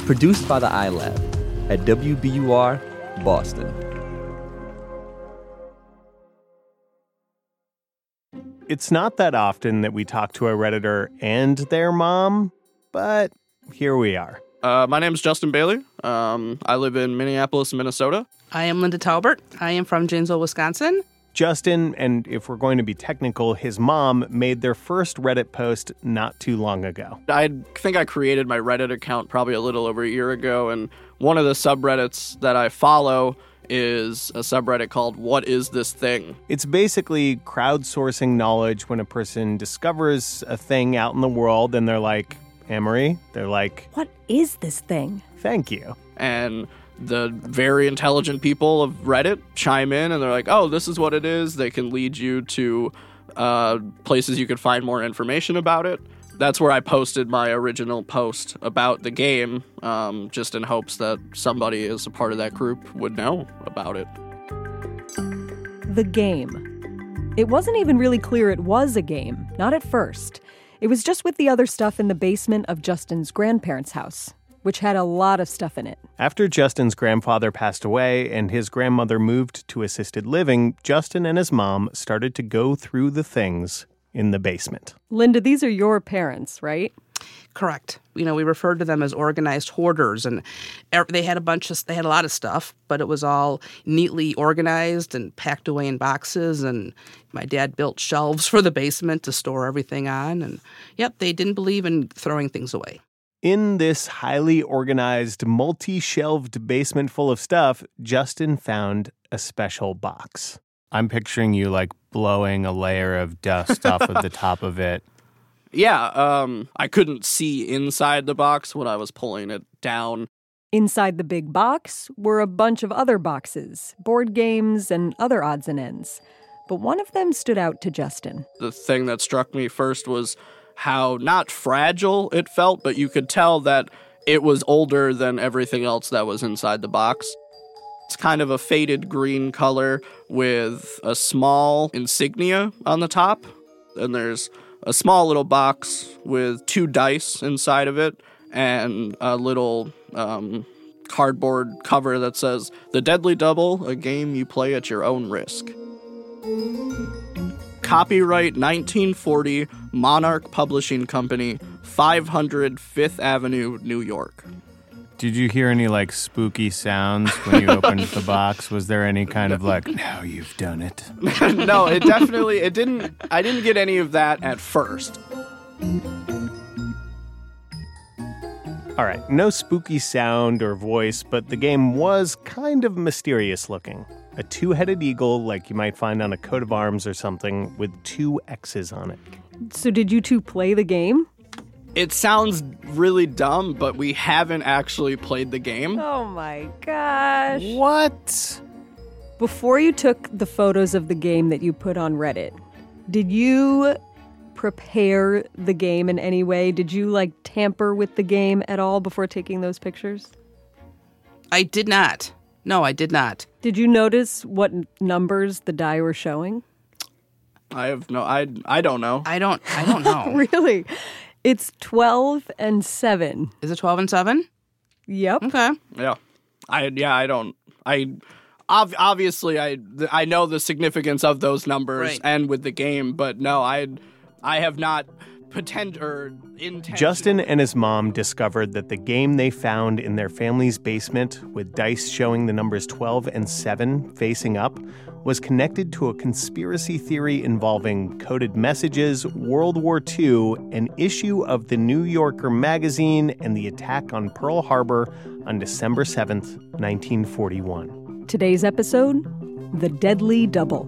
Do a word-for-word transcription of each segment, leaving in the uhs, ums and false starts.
Produced by the iLab at W B U R, Boston. It's not that often that we talk to a Redditor and their mom, but here we are. Uh, my name is Justin Bailey. Um, I live in Minneapolis, Minnesota. I am Linda Talbert. I am from Janesville, Wisconsin. Justin, and if we're going to be technical, his mom made their first Reddit post not too long ago. I think I created my Reddit account probably a little over a year ago, and one of the subreddits that I follow is a subreddit called What Is This Thing? It's basically crowdsourcing knowledge when a person discovers a thing out in the world and they're like, Amory, they're like, what is this thing? Thank you. And the very intelligent people of Reddit chime in and they're like, oh, this is what it is. They can lead you to uh, places you can find more information about it. That's where I posted my original post about the game, um, just in hopes that somebody as a part of that group would know about it. The game. It wasn't even really clear it was a game, not at first. It was just with the other stuff in the basement of Justin's grandparents' house, which had a lot of stuff in it. After Justin's grandfather passed away and his grandmother moved to assisted living, Justin and his mom started to go through the things in the basement. Linda, these are your parents, right? Correct. You know, we referred to them as organized hoarders, and they had a bunch of, they had a lot of stuff, but it was all neatly organized and packed away in boxes, and my dad built shelves for the basement to store everything on, and yep, they didn't believe in throwing things away. In this highly organized, multi-shelved basement full of stuff, Justin found a special box. I'm picturing you, like, blowing a layer of dust off of the top of it. Yeah, um, I couldn't see inside the box when I was pulling it down. Inside the big box were a bunch of other boxes, board games and other odds and ends. But one of them stood out to Justin. The thing that struck me first was how not fragile it felt, but you could tell that it was older than everything else that was inside the box. It's kind of a faded green color with a small insignia on the top. And there's a small little box with two dice inside of it and a little um, cardboard cover that says, The Deadly Double, a game you play at your own risk. Copyright nineteen forty, Monarch Publishing Company, five hundred Fifth Avenue, New York. Did you hear any, like, spooky sounds when you opened the box? Was there any kind of, like, now you've done it? No, it definitely, it didn't, I didn't get any of that at first. All right, no spooky sound or voice, but the game was kind of mysterious looking. A two-headed eagle, like you might find on a coat of arms or something, with two X's on it. So did you two play the game? It sounds really dumb, but we haven't actually played the game. Oh my gosh. What? Before you took the photos of the game that you put on Reddit, did you prepare the game in any way? Did you, like, tamper with the game at all before taking those pictures? I did not. No, I did not. Did you notice what numbers the die were showing? I have no, I, I don't know. I don't, I don't know. Really? It's twelve and seven. Is it twelve and seven? Yep. Okay. Yeah. I, yeah, I don't, I, ob- obviously I, I know the significance of those numbers Right. and with the game, but no, I, I have not pretend or intend. Justin and his mom discovered that the game they found in their family's basement with dice showing the numbers twelve and seven facing up was connected to a conspiracy theory involving coded messages, World War Two, an issue of the New Yorker magazine, and the attack on Pearl Harbor on December seventh, nineteen forty-one. Today's episode, The Deadly Double.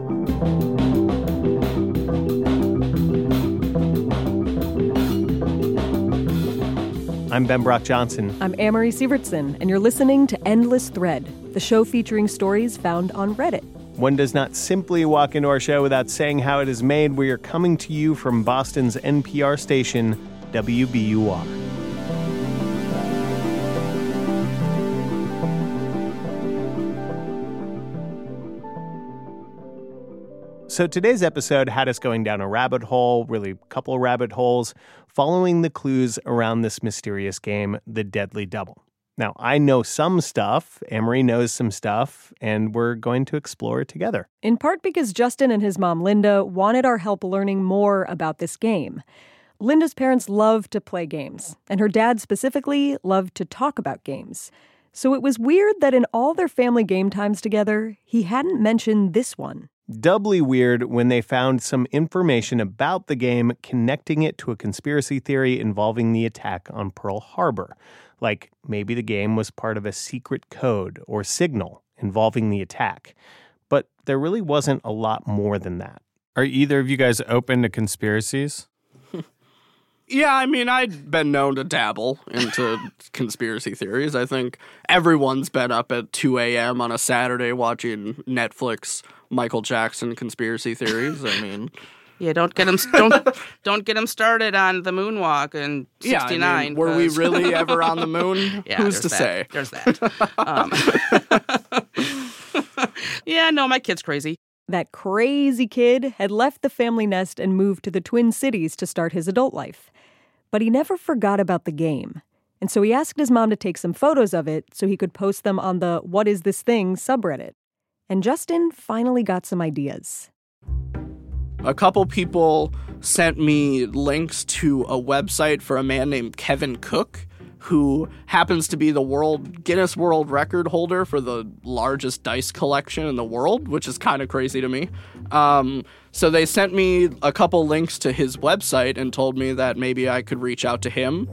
I'm Ben Brock Johnson. I'm Amory Sievertson, and you're listening to Endless Thread, the show featuring stories found on Reddit. One does not simply walk into our show without saying how it is made. We are coming to you from Boston's N P R station, W B U R. So today's episode had us going down a rabbit hole, really a couple rabbit holes, following the clues around this mysterious game, The Deadly Double. Now, I know some stuff, Amory knows some stuff, and we're going to explore it together. In part because Justin and his mom, Linda, wanted our help learning more about this game. Linda's parents love to play games, and her dad specifically loved to talk about games. So it was weird that in all their family game times together, he hadn't mentioned this one. Doubly weird when they found some information about the game connecting it to a conspiracy theory involving the attack on Pearl Harbor. Like maybe the game was part of a secret code or signal involving the attack. But there really wasn't a lot more than that. Are either of you guys open to conspiracies? Yeah, I mean, I'd been known to dabble into conspiracy theories. I think everyone's been up at two a.m. on a Saturday watching Netflix Michael Jackson conspiracy theories. I mean... Yeah, don't get him don't don't get him started on the moonwalk in sixty-nine. Yeah, I mean, were we really ever on the moon? Yeah, who's to that. say? There's that. Um, yeah, no, my kid's crazy. That crazy kid had left the family nest and moved to the Twin Cities to start his adult life. But he never forgot about the game. And so he asked his mom to take some photos of it so he could post them on the What Is This Thing subreddit. And Justin finally got some ideas. A couple people sent me links to a website for a man named Kevin Cook, who happens to be the world Guinness World Record holder for the largest dice collection in the world, which is kind of crazy to me. Um, so they sent me a couple links to his website and told me that maybe I could reach out to him.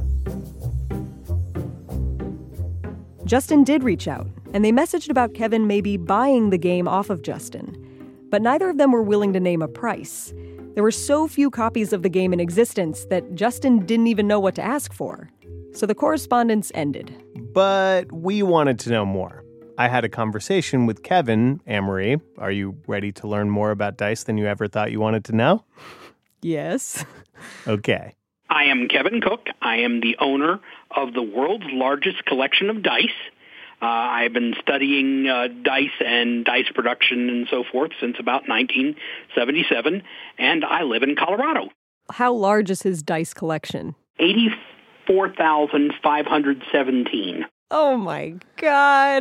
Justin did reach out, and they messaged about Kevin maybe buying the game off of Justin. But neither of them were willing to name a price. There were so few copies of the game in existence that Justin didn't even know what to ask for. So the correspondence ended. But we wanted to know more. I had a conversation with Kevin. Amory, are you ready to learn more about dice than you ever thought you wanted to know? Yes. Okay. I am Kevin Cook. I am the owner of the world's largest collection of dice. Uh, I've been studying uh, dice and dice production and so forth since about nineteen seventy-seven, and I live in Colorado. How large is his dice collection? eighty-four thousand five hundred seventeen. Oh, my God.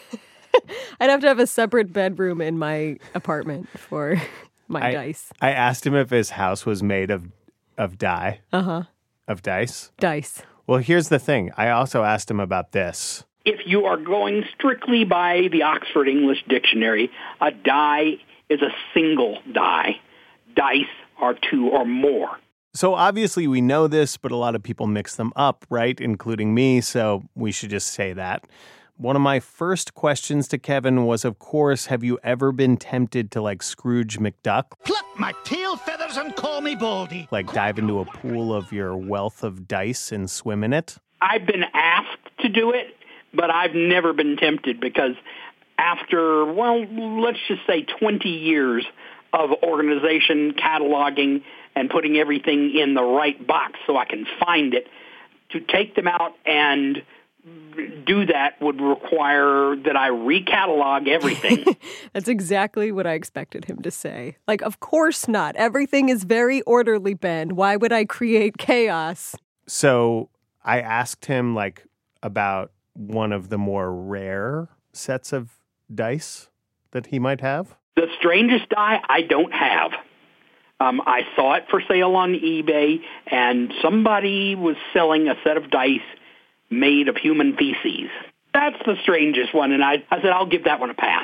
I'd have to have a separate bedroom in my apartment for my I, dice. I asked him if his house was made of, of die. Uh-huh. Of dice. Dice. Well, here's the thing. I also asked him about this. If you are going strictly by the Oxford English Dictionary, a die is a single die. Dice are two or more. So obviously we know this, but a lot of people mix them up, right? Including me, so we should just say that. One of my first questions to Kevin was, of course, have you ever been tempted to, like, Scrooge McDuck? Pluck my tail feathers and call me Baldy. Like dive into a pool of your wealth of dice and swim in it? I've been asked to do it, but I've never been tempted because after, well, let's just say twenty years of organization, cataloging, and putting everything in the right box so I can find it, to take them out and do that would require that I recatalog everything. That's exactly what I expected him to say. Like, of course not. Everything is very orderly, Ben. Why would I create chaos? So I asked him, like, about one of the more rare sets of dice that he might have. The strangest die I don't have. Um, I saw it for sale on eBay, and somebody was selling a set of dice made of human feces. That's the strangest one, and I, I said, I'll give that one a pass.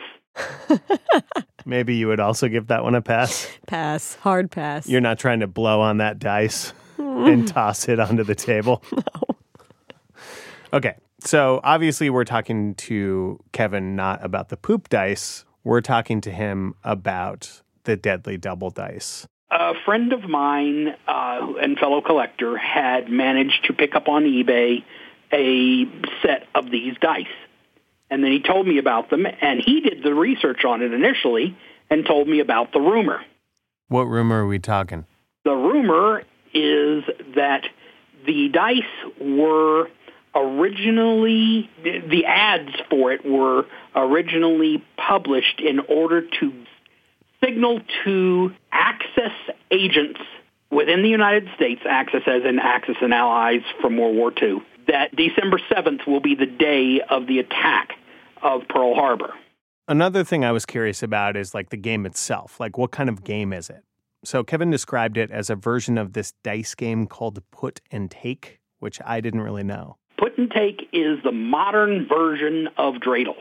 Maybe you would also give that one a pass? Pass. Hard pass. You're not trying to blow on that dice and toss it onto the table? No. Okay, so obviously we're talking to Kevin not about the poop dice. We're talking to him about the Deadly Double dice. A friend of mine uh, and fellow collector had managed to pick up on eBay a set of these dice. And then he told me about them, and he did the research on it initially and told me about the rumor. What rumor are we talking? The rumor is that the dice were originally, the ads for it were originally published in order to signal to Axis agents within the United States, Axis as in Axis and allies from World War Two, that December seventh will be the day of the attack of Pearl Harbor. Another thing I was curious about is like the game itself. Like, what kind of game is it? So Kevin described it as a version of this dice game called Put and Take, which I didn't really know. Put and Take is the modern version of Dreidel.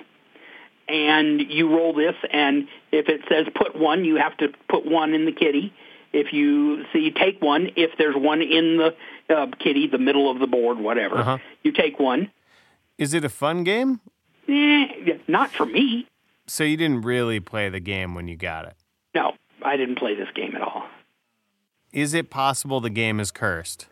And you roll this, and if it says put one, you have to put one in the kitty. If you see take one, if there's one in the uh, kitty, the middle of the board, whatever, uh-huh. you take one. Is it a fun game? Eh, not for me. So you didn't really play the game when you got it? No, I didn't play this game at all. Is it possible the game is cursed?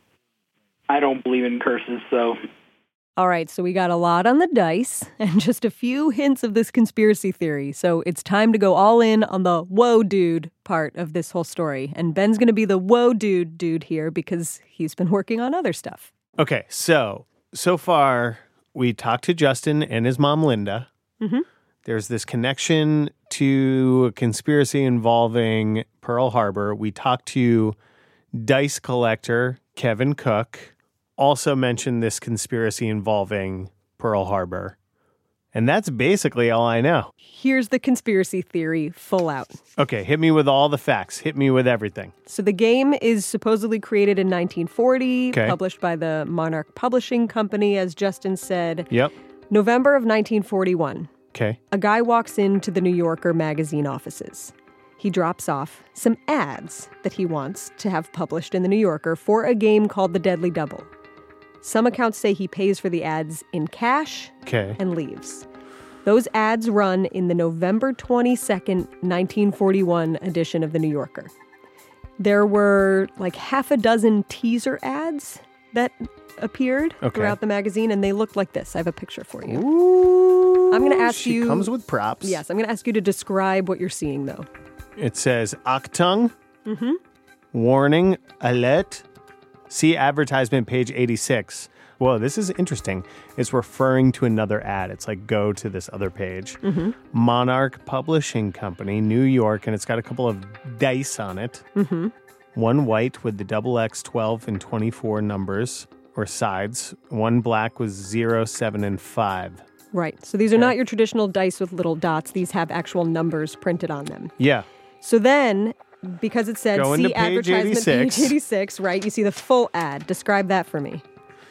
I don't believe in curses, so... All right, so we got a lot on the dice and just a few hints of this conspiracy theory. So it's time to go all in on the whoa dude part of this whole story. And Ben's going to be the whoa dude dude here because he's been working on other stuff. Okay, so, so far we talked to Justin and his mom, Linda. Mm-hmm. There's this connection to a conspiracy involving Pearl Harbor. We talked to dice collector Kevin Cook. Also mentioned this conspiracy involving Pearl Harbor. And that's basically all I know. Here's the conspiracy theory full out. Okay, hit me with all the facts. Hit me with everything. So the game is supposedly created in nineteen forty, okay. published by the Monarch Publishing Company, as Justin said. Yep. November of nineteen forty-one. Okay. A guy walks into the New Yorker magazine offices. He drops off some ads that he wants to have published in the New Yorker for a game called The Deadly Double. Some accounts say he pays for the ads in cash okay. and leaves. Those ads run in the November twenty-second, nineteen forty-one edition of The New Yorker. There were like half a dozen teaser ads that appeared okay. throughout the magazine, and they looked like this. I have a picture for you. Ooh, I'm going to ask she you... She comes with props. Yes, I'm going to ask you to describe what you're seeing, though. It says, Achtung, mm-hmm. warning, alert, see advertisement page eighty-six. Whoa, this is interesting. It's referring to another ad. It's like, go to this other page. Mm-hmm. Monarch Publishing Company, New York, and it's got a couple of dice on it. Mm-hmm. One white with the double X twelve and twenty-four numbers, or sides. One black with zero, seven, and five. Right. So these are okay. not your traditional dice with little dots. These have actual numbers printed on them. Yeah. So then, because it said, go see advertisement eighty-six. page eighty-six, right? You see the full ad. Describe that for me.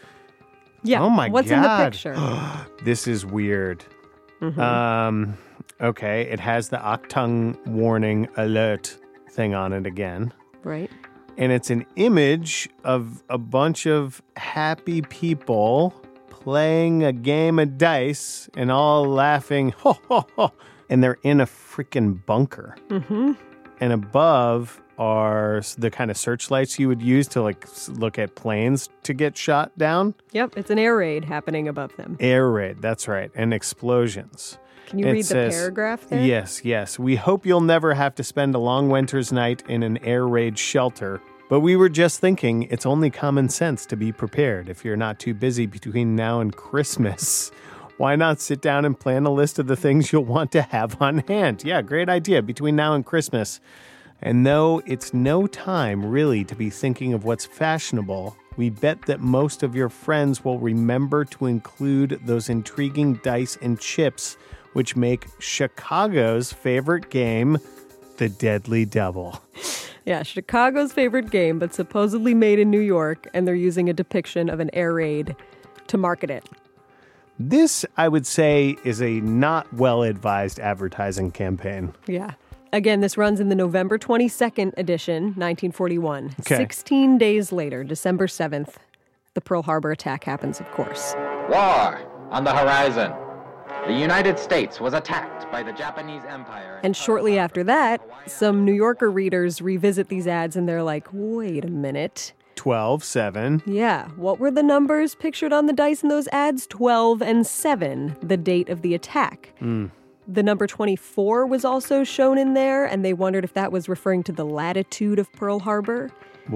Yeah. Oh, my What's God. What's in the picture? This is weird. Mm-hmm. Um, okay. It has the Achtung warning alert thing on it again. Right. And it's an image of a bunch of happy people playing a game of dice and all laughing, ho, ho, ho. And they're in a freaking bunker. Mm-hmm. And above are the kind of searchlights you would use to like look at planes to get shot down. Yep, it's an air raid happening above them. Air raid, that's right. And explosions. Can you it read says, the paragraph there? Yes, yes. We hope you'll never have to spend a long winter's night in an air raid shelter. But we were just thinking it's only common sense to be prepared if you're not too busy between now and Christmas. Why not sit down and plan a list of the things you'll want to have on hand? Yeah, great idea. Between now and Christmas. And though it's no time really to be thinking of what's fashionable, we bet that most of your friends will remember to include those intriguing dice and chips which make Chicago's favorite game, The Deadly Double. Yeah, Chicago's favorite game, but supposedly made in New York, and they're using a depiction of an air raid to market it. This, I would say, is a not well-advised advertising campaign. Yeah. Again, this runs in the November twenty-second edition, nineteen forty-one. Okay. sixteen days later, December seventh, the Pearl Harbor attack happens, of course. War on the horizon. The United States was attacked by the Japanese Empire. And shortly after that, some New Yorker readers revisit these ads and they're like, wait a minute. twelve, seven. Yeah. What were the numbers pictured on the dice in those ads? twelve and seven, the date of the attack. Mm. The number twenty-four was also shown in there, and they wondered if that was referring to the latitude of Pearl Harbor.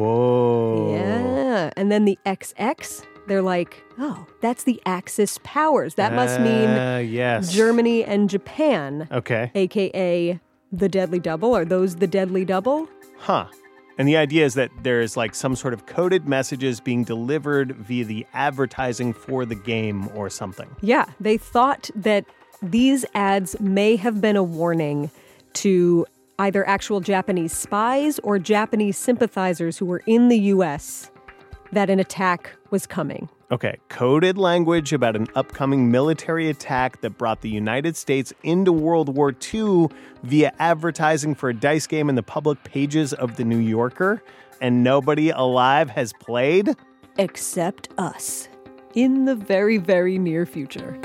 Whoa. Yeah. And then the X X, they're like, oh, that's the Axis powers. That must mean uh, yes. Germany and Japan. Okay. A K A The Deadly Double? Are those the Deadly Double? Huh. And the idea is that there's like some sort of coded messages being delivered via the advertising for the game or something. Yeah, they thought that these ads may have been a warning to either actual Japanese spies or Japanese sympathizers who were in the U S that an attack was coming. Okay, coded language about an upcoming military attack that brought the United States into World War Two via advertising for a dice game in the public pages of The New Yorker, and nobody alive has played? Except us. In the very, very near future.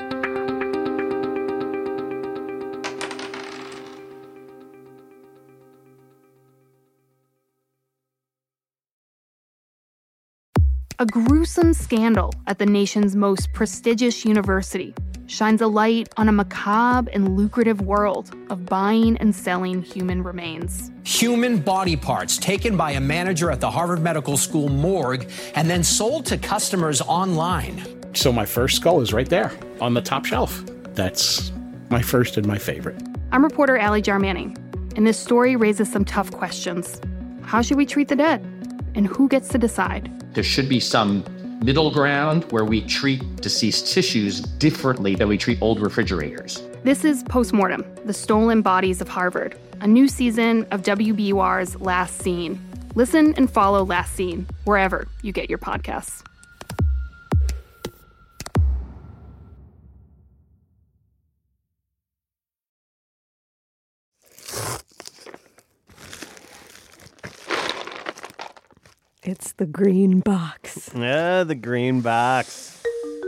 A gruesome scandal at the nation's most prestigious university shines a light on a macabre and lucrative world of buying and selling human remains. Human body parts taken by a manager at the Harvard Medical School morgue and then sold to customers online. So my first skull is right there on the top shelf. That's my first and my favorite. I'm reporter Allie Jarmanning, and this story raises some tough questions. How should we treat the dead? And who gets to decide? There should be some middle ground where we treat deceased tissues differently than we treat old refrigerators. This is Postmortem, The Stolen Bodies of Harvard, a new season of W B U R's Last Scene. Listen and follow Last Scene wherever you get your podcasts. It's the green box. Yeah, the green box.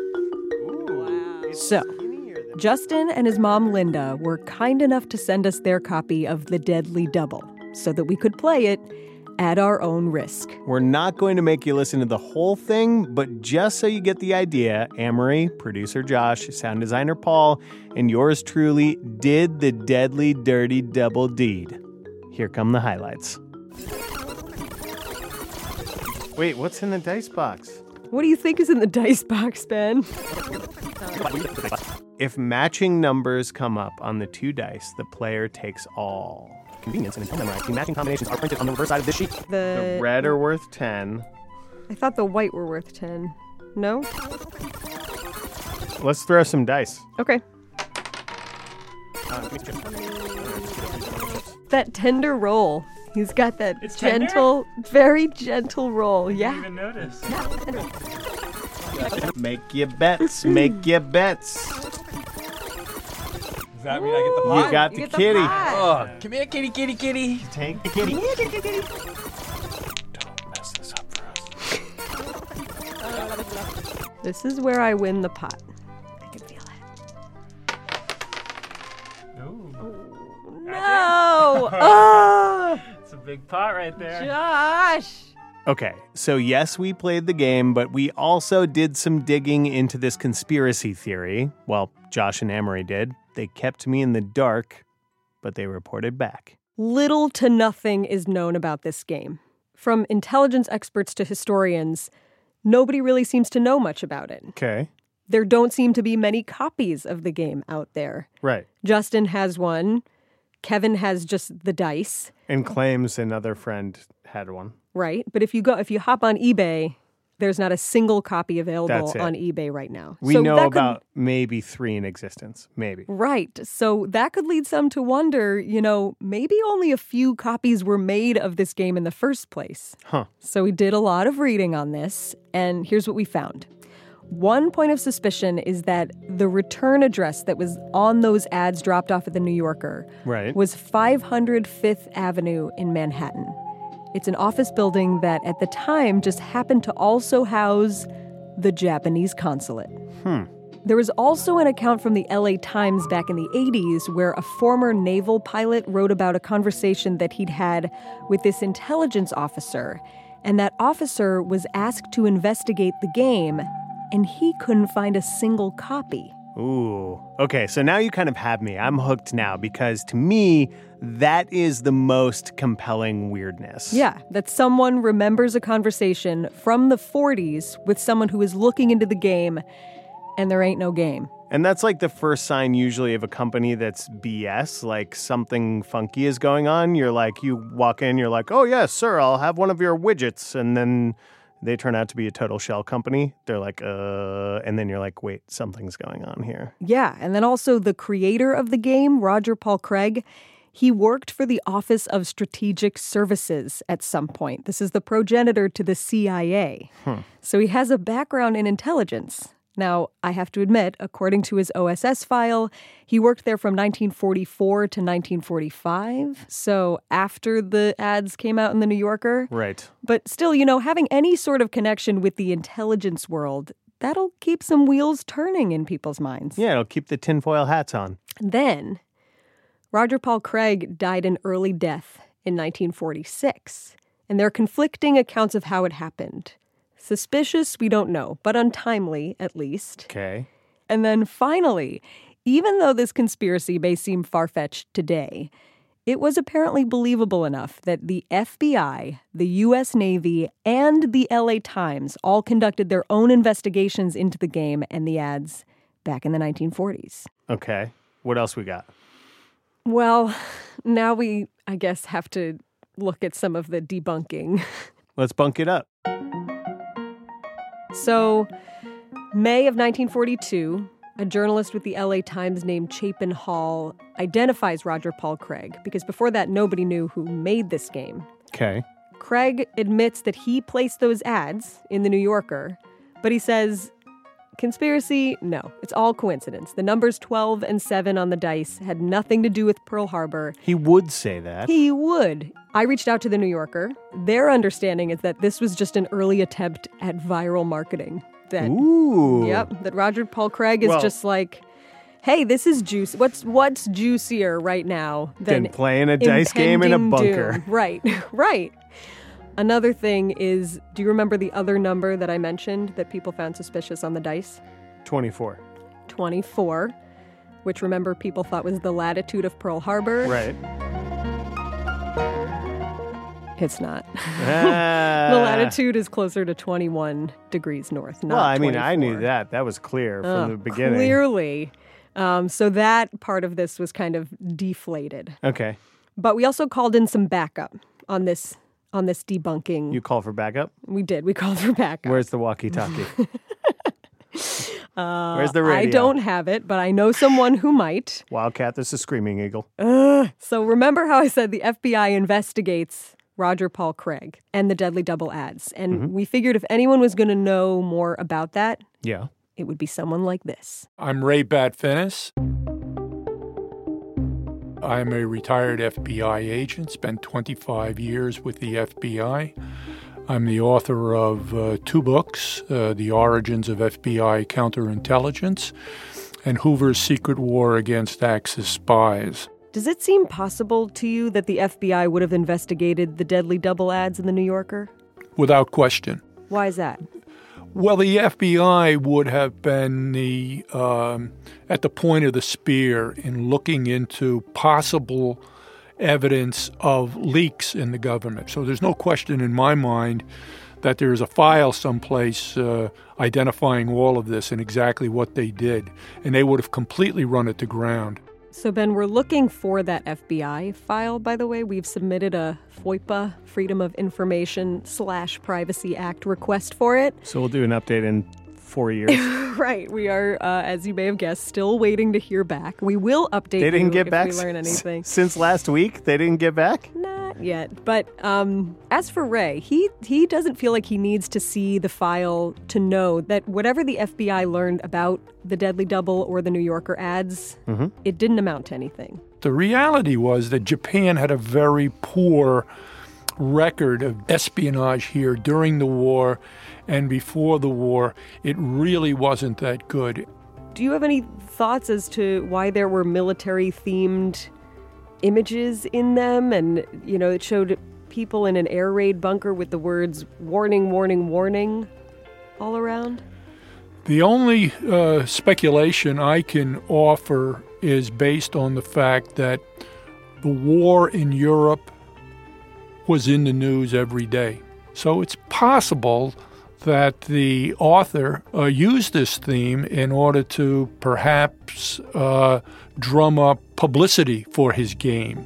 So, Justin and his mom, Linda, were kind enough to send us their copy of The Deadly Double so that we could play it at our own risk. We're not going to make you listen to the whole thing, but just so you get the idea, Amory, producer Josh, sound designer Paul, and yours truly did the deadly, dirty double deed. Here come the highlights. Wait, what's in the dice box? What do you think is in the dice box, Ben? If matching numbers come up on the two dice, the player takes all. Convenience and until memorized, the matching combinations are printed on the reverse side of this sheet. The, the red are worth ten. I thought the white were worth ten. No? Let's throw some dice. Okay. Uh, that tender roll. He's got that it's gentle, tender? very gentle roll. Yeah. I didn't even notice. Make your bets. Make your bets. Does that mean I get the pot? You got you the get kitty. The pot. Oh, come here, kitty, kitty, kitty. Take the kitty. Yeah, kitty, kitty, kitty. Don't mess this up for us. This is where I win the pot. I can feel it. Ooh. No! Oh! It's a big pot right there. Josh! Okay, so yes, we played the game, but we also did some digging into this conspiracy theory. Well, Josh and Amory did. They kept me in the dark, but they reported back. Little to nothing is known about this game. From intelligence experts to historians, nobody really seems to know much about it. Okay. There don't seem to be many copies of the game out there. Right. Justin has one. Kevin has just the dice. And claims another friend had one. Right. But if you go, if you hop on eBay, there's not a single copy available on eBay right now. We so know that about could, maybe three in existence. Maybe. Right. So that could lead some to wonder, you know, maybe only a few copies were made of this game in the first place. Huh. So we did a lot of reading on this, and here's what we found. One point of suspicion is that the return address that was on those ads dropped off at the New Yorker right. was five hundred Fifth Avenue in Manhattan. It's an office building that at the time just happened to also house the Japanese consulate. Hmm. There was also an account from the L A Times back in the eighties where a former naval pilot wrote about a conversation that he'd had with this intelligence officer, and that officer was asked to investigate the game, and he couldn't find a single copy. Ooh. Okay, so now you kind of have me. I'm hooked now because to me, that is the most compelling weirdness. Yeah, that someone remembers a conversation from the forties with someone who is looking into the game, and there ain't no game. And that's like the first sign usually of a company that's B S, like something funky is going on. You're like, you walk in, you're like, oh, yes, sir, I'll have one of your widgets. And then they turn out to be a total shell company. They're like, uh, and then you're like, wait, something's going on here. Yeah, and then also the creator of the game, Roger Paul Craig, he worked for the Office of Strategic Services at some point. This is the progenitor to the C I A. Hmm. So he has a background in intelligence. Now, I have to admit, according to his O S S file, he worked there from nineteen forty-four to nineteen forty-five, so after the ads came out in The New Yorker. Right. But still, you know, having any sort of connection with the intelligence world, that'll keep some wheels turning in people's minds. Yeah, it'll keep the tinfoil hats on. Then, Roger Paul Craig died an early death in nineteen forty-six, and there are conflicting accounts of how it happened. Suspicious, we don't know, but untimely, at least. Okay. And then finally, even though this conspiracy may seem far-fetched today, it was apparently believable enough that the F B I, the U S Navy, and the L A Times all conducted their own investigations into the game and the ads back in the nineteen forties. Okay. What else we got? Well, now we, I guess, have to look at some of the debunking. Let's bunk it up. So, May of nineteen forty-two, a journalist with the L A Times named Chapin Hall identifies Roger Paul Craig, because before that, nobody knew who made this game. Okay. Craig admits that he placed those ads in The New Yorker, but he says, conspiracy? No, it's all coincidence. The numbers twelve and seven on the dice had nothing to do with Pearl Harbor. He would say that. He would. I reached out to The New Yorker. Their understanding is that this was just an early attempt at viral marketing. That, Ooh. Yep, that Roger Paul Craig is well, just like, hey, this is juicy. What's what's juicier right now than Than playing a dice game in a bunker. Doom? Right, right. Another thing is, do you remember the other number that I mentioned that people found suspicious on the dice? twenty-four. twenty-four, which, remember, people thought was the latitude of Pearl Harbor. Right. It's not. Ah. The latitude is closer to twenty-one degrees north, not Well, I mean, twenty-four. I knew that. That was clear from Oh, the beginning. Clearly. Um, so that part of this was kind of deflated. Okay. But we also called in some backup on this on this debunking. You call for backup? We did. We called for backup. Where's the walkie-talkie? uh, Where's the radio? I don't have it, but I know someone who might. Wildcat, this is Screaming Eagle. Uh, so remember how I said the F B I investigates Roger Paul Craig and the Deadly Double ads. And Mm-hmm. we figured if anyone was going to know more about that, Yeah. it would be someone like this. I'm Ray Batfinis. I'm a retired F B I agent, spent twenty-five years with the F B I. I'm the author of uh, two books, uh, The Origins of F B I Counterintelligence and Hoover's Secret War Against Axis Spies. Does it seem possible to you that the F B I would have investigated the Deadly Double ads in The New Yorker? Without question. Why is that? Well, the F B I would have been the um, at the point of the spear in looking into possible evidence of leaks in the government. So there's no question in my mind that there is a file someplace uh, identifying all of this and exactly what they did, and they would have completely run it to ground. So, Ben, we're looking for that F B I file, by the way. We've submitted a FOIPA, Freedom of Information slash Privacy Act request for it. So we'll do an update in four years. Right. We are, uh, as you may have guessed, still waiting to hear back. We will update They didn't you get if back we learn s- anything. Since last week? They didn't get back? Not yet. But um, as for Ray, he, he doesn't feel like he needs to see the file to know that whatever the F B I learned about the Deadly Double or the New Yorker ads, Mm-hmm. it didn't amount to anything. The reality was that Japan had a very poor record of espionage here during the war and before the war. It really wasn't that good. Do you have any thoughts as to why there were military-themed images in them? And, you know, it showed people in an air raid bunker with the words, warning, warning, warning, all around? The only uh, speculation I can offer is based on the fact that the war in Europe was in the news every day. So it's possible that the author uh, used this theme in order to perhaps uh, drum up publicity for his game.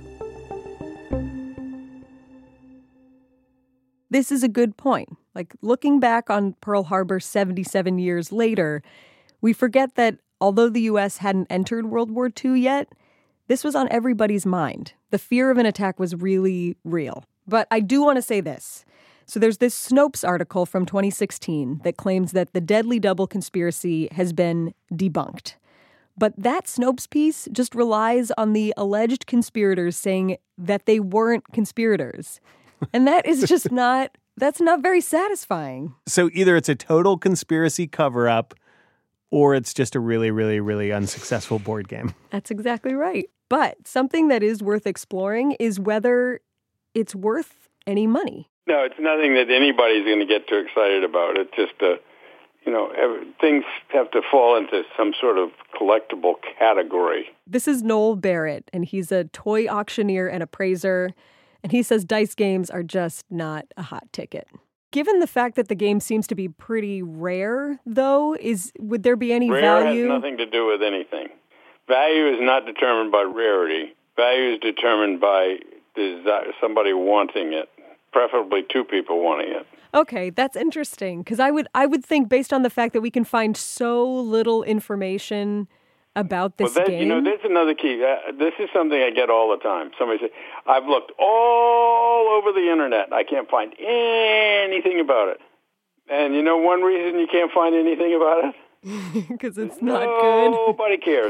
This is a good point. Like, looking back on Pearl Harbor seventy-seven years later, we forget that although the U S hadn't entered World War Two yet, this was on everybody's mind. The fear of an attack was really real. But I do want to say this. So there's this Snopes article from twenty sixteen that claims that the Deadly Double conspiracy has been debunked. But that Snopes piece just relies on the alleged conspirators saying that they weren't conspirators. And that is just not, that's not very satisfying. So either it's a total conspiracy cover-up or it's just a really, really, really unsuccessful board game. That's exactly right. But something that is worth exploring is whether it's worth any money. No, it's nothing that anybody's going to get too excited about. It's just, uh, you know, every, things have to fall into some sort of collectible category. This is Noel Barrett, and he's a toy auctioneer and appraiser. And he says dice games are just not a hot ticket. Given the fact that the game seems to be pretty rare, though, is would there be any Rare value? Rare has nothing to do with anything. Value is not determined by rarity. Value is determined by desire, somebody wanting it, preferably two people wanting it. Okay, that's interesting, because I would I would think, based on the fact that we can find so little information about this well, that, game. You know, there's another key. Uh, this is something I get all the time. Somebody says, I've looked all over the internet. I can't find anything about it. And you know one reason you can't find anything about it? Because it's not good. Nobody cares.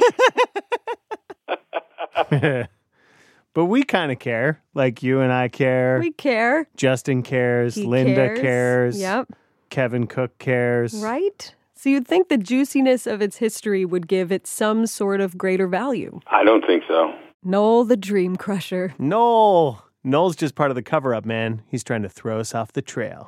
But we kind of care. Like you and I care. We care. Justin cares. He Linda cares. cares. Yep. Kevin Cook cares. Right? So you'd think the juiciness of its history would give it some sort of greater value. I don't think so. Noel the Dream Crusher. Noel. Noel's just part of the cover-up, man. He's trying to throw us off the trail.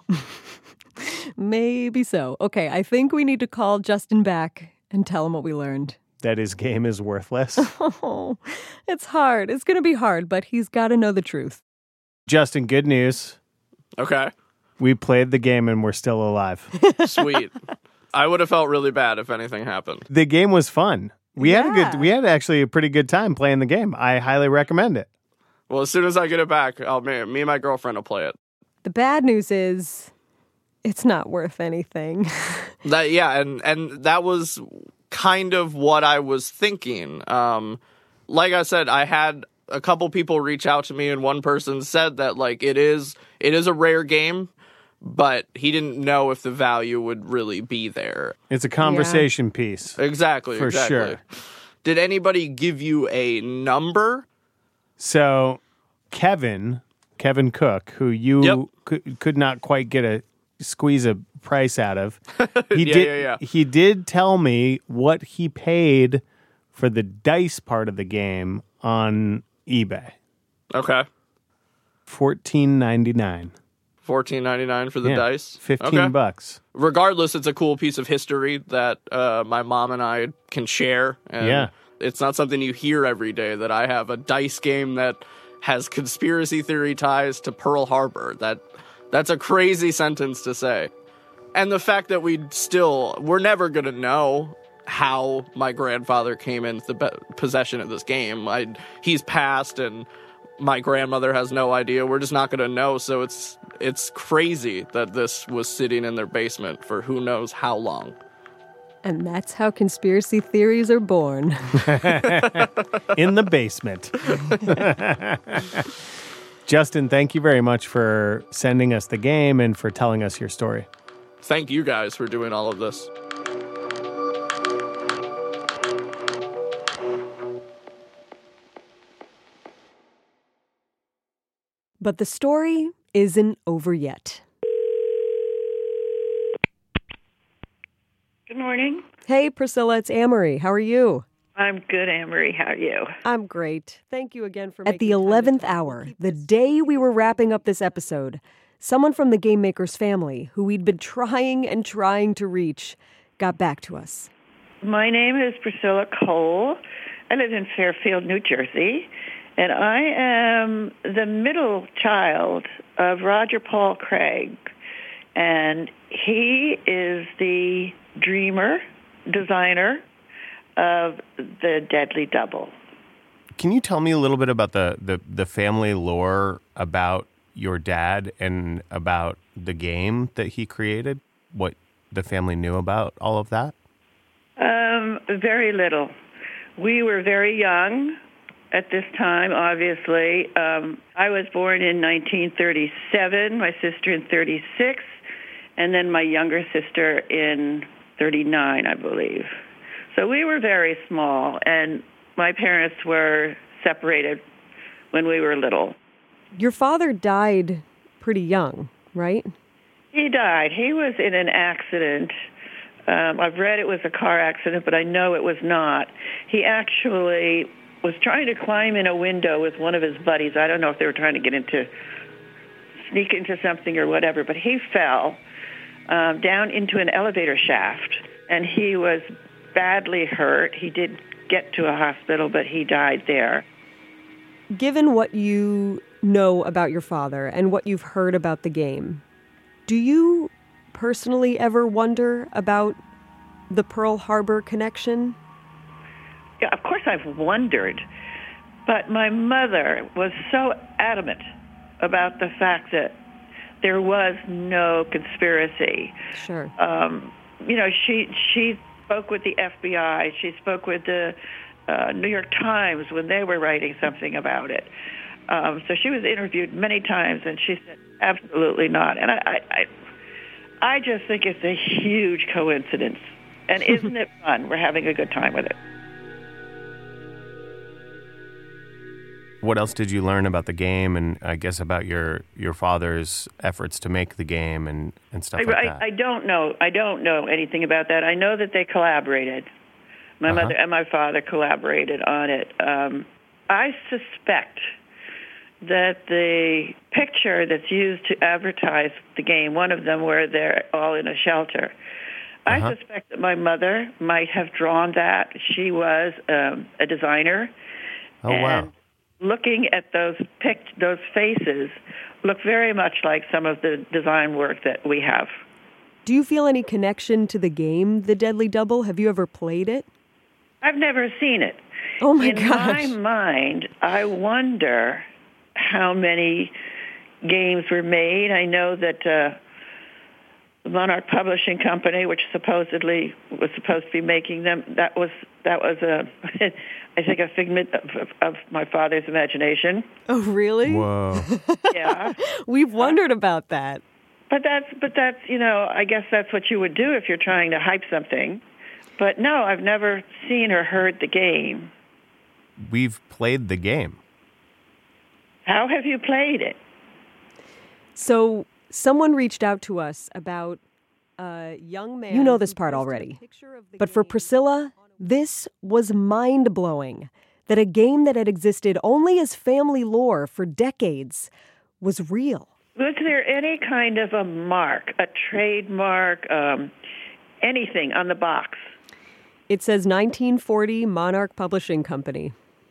Maybe so. Okay, I think we need to call Justin back and tell him what we learned. That his game is worthless. Oh, it's hard. It's going to be hard, but he's got to know the truth. Justin, good news. Okay. We played the game and we're still alive. Sweet. I would have felt really bad if anything happened. The game was fun. We Yeah. had a good. We had actually a pretty good time playing the game. I highly recommend it. Well, as soon as I get it back, I'll, me, me and my girlfriend will play it. The bad news is it's not worth anything. That yeah, and and that was kind of what I was thinking. Um, like I said, I had a couple people reach out to me, and one person said that like it is it is a rare game, but he didn't know if the value would really be there. It's a conversation yeah. piece. Exactly, for exactly. sure. Did anybody give you a number? So, Kevin, Kevin Cook, who you yep. could, could not quite get a squeeze a price out of, he yeah, did. yeah, yeah. He did tell me what he paid for the dice part of the game on eBay. Okay, fourteen ninety nine. Fourteen ninety nine for the yeah, dice. Fifteen okay. bucks. Regardless, it's a cool piece of history that uh, my mom and I can share. And yeah. It's not something you hear every day, that I have a dice game that has conspiracy theory ties to Pearl Harbor. That that's a crazy sentence to say. And the fact that we still, we're never going to know how my grandfather came into the possession of this game. I, he's passed and my grandmother has no idea. We're just not going to know. So it's it's crazy that this was sitting in their basement for who knows how long. And that's how conspiracy theories are born. In the basement. Justin, thank you very much for sending us the game and for telling us your story. Thank you guys for doing all of this. But the story isn't over yet. Good morning. Hey, Priscilla, it's Amory. How are you? I'm good, Amory. How are you? I'm great. Thank you again for At the eleventh hour, the day we were wrapping up this episode, someone from the Game Maker's family, who we'd been trying and trying to reach, got back to us. My name is Priscilla Cole. I live in Fairfield, New Jersey, and I am the middle child of Roger Paul Craig. And He is the dreamer, designer of the Deadly Double. Can you tell me a little bit about the, the, the family lore about your dad and about the game that he created? What the family knew about all of that? Um, very little. We were very young at this time, obviously. Um, I was born in nineteen thirty-seven, my sister in thirty-six, and then my younger sister in thirty-nine, I believe. So we were very small, and my parents were separated when we were little. Your father died pretty young, right? He died. He was in an accident. Um, I've read it was a car accident, but I know it was not. He actually was trying to climb in a window with one of his buddies. I don't know if they were trying to get into, sneak into something or whatever, but he fell um, down into an elevator shaft, and he was badly hurt. He did get to a hospital, but he died there. Given what you know about your father and what you've heard about the game, do you personally ever wonder about the Pearl Harbor connection? Yeah, of course I've wondered, but my mother was so adamant about the fact that there was no conspiracy. Sure. Um, you know, she she spoke with the F B I. She spoke with the uh, New York Times when they were writing something about it. Um, so she was interviewed many times, and she said, absolutely not. And I, I, I, I just think it's a huge coincidence. And isn't it fun? We're having a good time with it. What else did you learn about the game, and I guess about your, your father's efforts to make the game and, and stuff I, like I, that? I don't know. I don't know anything about that. I know that they collaborated. My Uh-huh. mother and my father collaborated on it. Um, I suspect that the picture that's used to advertise the game, one of them where they're all in a shelter, Uh-huh. I suspect that my mother might have drawn that. She was um, a designer. Oh, and wow. Looking at those pict- those faces look very much like some of the design work that we have. Do you feel any connection to the game, The Deadly Double? Have you ever played it? I've never seen it. Oh, my In gosh. my mind, I wonder how many games were made. I know that uh, the Monarch Publishing Company, which supposedly was supposed to be making them, that was that was a, I think, a figment of, of, of my father's imagination. Oh, really? Whoa. Yeah. We've wondered about that. But that's, but that's, you know, I guess that's what you would do if you're trying to hype something. But no, I've never seen or heard the game. We've played the game. How have you played it? So someone reached out to us about a young man. You know this part already. But for Priscilla, this was mind-blowing. That a game that had existed only as family lore for decades was real. Was there any kind of a mark, a trademark, um, anything on the box? It says nineteen forty Monarch Publishing Company.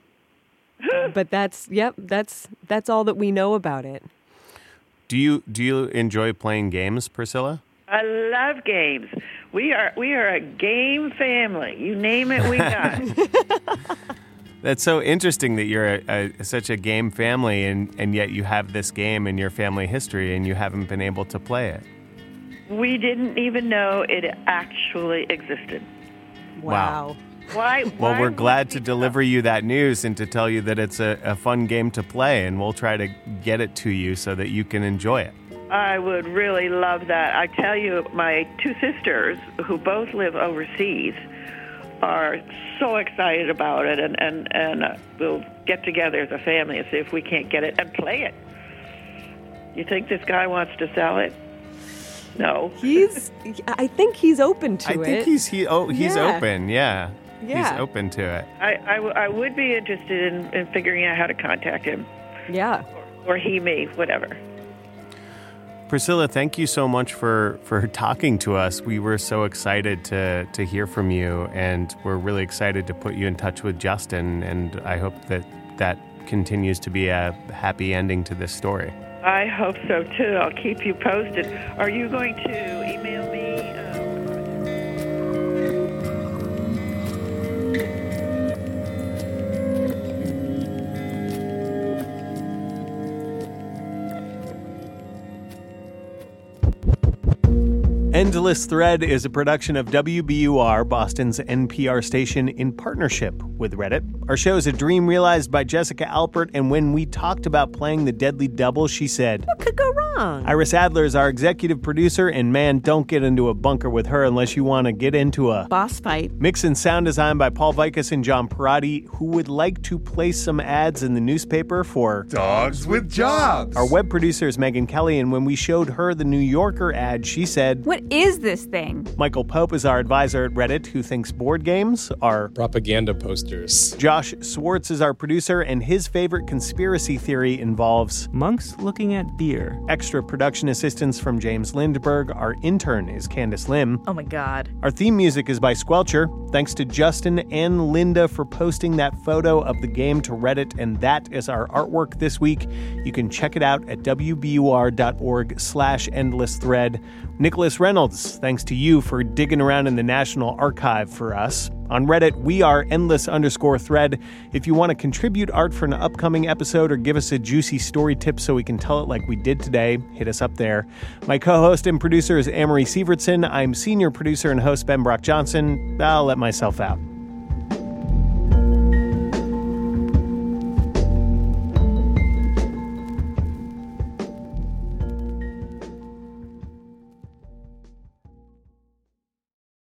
But that's, yep, that's that's all that we know about it. Do you do you enjoy playing games, Priscilla? I love games. We are we are a game family. You name it, we got it. That's so interesting that you're a, a, such a game family, and, and yet you have this game in your family history, and you haven't been able to play it. We didn't even know it actually existed. Wow. Why? Well, why we're would glad we to know? deliver you that news and to tell you that it's a, a fun game to play, and we'll try to get it to you so that you can enjoy it. I would really love that. I tell you, my two sisters, who both live overseas, are so excited about it, and, and, and uh, we'll get together as a family and see if we can't get it and play it. You think this guy wants to sell it? No. He's, I think he's open to I it. think he's he oh he's Yeah. open, yeah. Yeah. He's open to it. I, I, w- I would be interested in, in figuring out how to contact him. Yeah. Or he, me, whatever. Priscilla, thank you so much for, for talking to us. We were so excited to, to hear from you, and we're really excited to put you in touch with Justin, and I hope that that continues to be a happy ending to this story. I hope so, too. I'll keep you posted. Are you going to email me? Endless Thread is a production of W B U R, Boston's N P R station, in partnership with Reddit. Our show is a dream realized by Jessica Alpert, and when we talked about playing the Deadly Double, she said, "What could go wrong?" Iris Adler is our executive producer, and man, don't get into a bunker with her unless you want to get into a boss fight. Mix and sound design by Paul Vikas and John Parati, who would like to place some ads in the newspaper for Dogs with Jobs. Our web producer is Megan Kelly, and when we showed her the New Yorker ad, she said, "What is this thing?" Michael Pope is our advisor at Reddit, who thinks board games are propaganda posters. Josh Swartz is our producer, and his favorite conspiracy theory involves monks looking at beer. Extra production assistance from James Lindberg. Our intern is Candace Lim. Oh my God. Our theme music is by Squelcher. Thanks to Justin and Linda for posting that photo of the game to Reddit, and that is our artwork this week. You can check it out at wbur.org slash endless thread. Nicholas Reynolds, thanks to you for digging around in the National Archive for us. On Reddit, we are endless underscore thread. If you want to contribute art for an upcoming episode or give us a juicy story tip so we can tell it like we did today, hit us up there. My co-host and producer is Amory Sievertson. I'm senior producer and host Ben Brock Johnson. I'll let myself out.